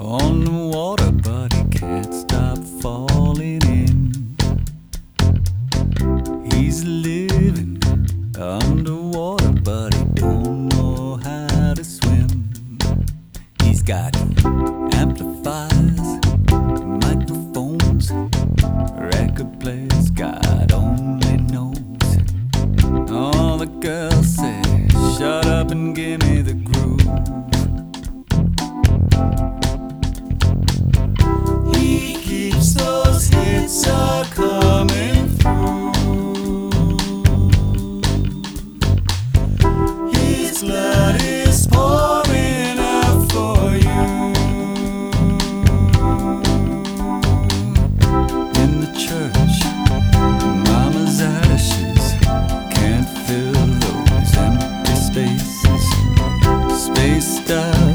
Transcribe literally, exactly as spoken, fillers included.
on the water, but he can't stop falling in. He's living underwater, but he don't know how to swim. He's got amplifiers, microphones, record players, God only knows. All the girls say, shut up and give me the groove. He keeps those hits are coming through. His blood is pouring out for you. In the church, mama's ashes can't fill those empty spaces. Spaced out